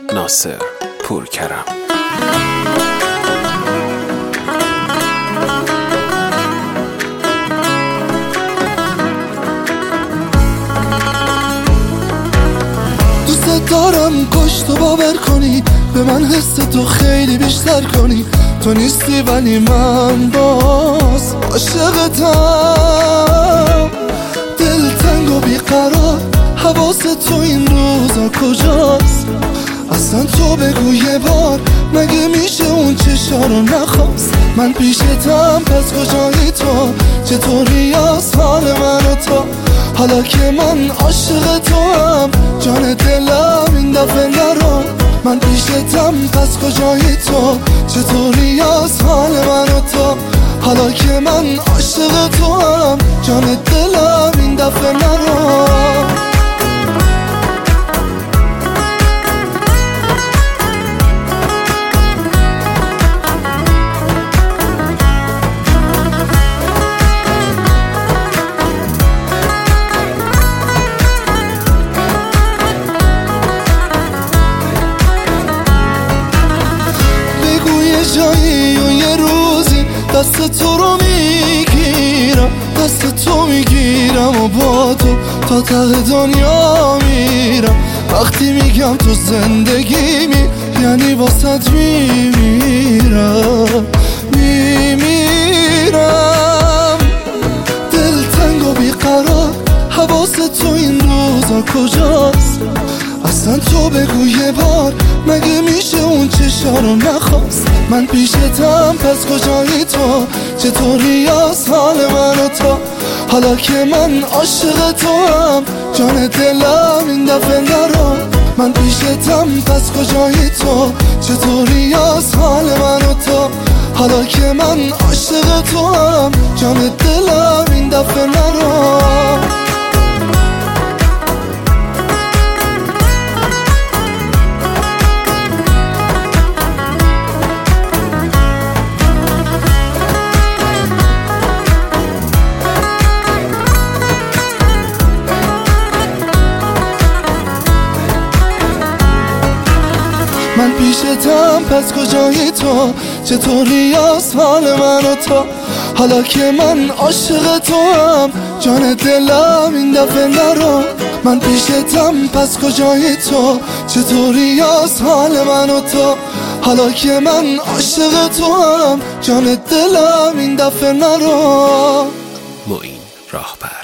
ناصر پورکرم. دوست دارم کاش تو باور کنی، به من حس تو خیلی بیشتر کنی. تو نیستی ولی من باز عاشقتم، دلتنگ و بیقرار، حواس تو این روزا کجاست؟ اصلا تو بگو یه بار، مگه میشه اون چشا رو نخواست؟ من پیشتم پس کجایی تو؟ چطوری از حال من و تو؟ حالا که من عاشق تو هم، جان دلم این دفعه نرو. من پیشتم پس کجایی تو؟ چطوری از حال من و تو؟ حالا که من عاشق تو هم، جان دلم این دفعه نرو. جایی و یه روزی دست تو رو میگیرم، دست تو میگیرم و با تو تا ته دنیا میرم. وقتی میگم تو زندگیمی یعنی واسط میمیرم. دلتنگ و بیقرار، حواس تو این روزا کجاست؟ اصلا تو بگو یه بار، مگه میشه اون چشا رو نخواست؟ من پیشتم پس کجایی تو؟ چطوری از حال من و تو؟ حالا که من عاشق تو هم، جان دلم این دفعه نرو. من پیشتم پس کجایی تو؟ چطوری از حال من و تو؟ حالا که من عاشق تو هم، جان دلم این دفعه نرو. من پیشتم پس کجایی تو؟ چطوری از حال من و تو؟ حالا که من عاشق تو هم، جان دلم این دفعه نرو. من پیشتم پس کجایی تو؟ چطوری از حال من و تو؟ حالا که من عاشق تو هم، جان دلم این دفعه نرو. معین راهبر.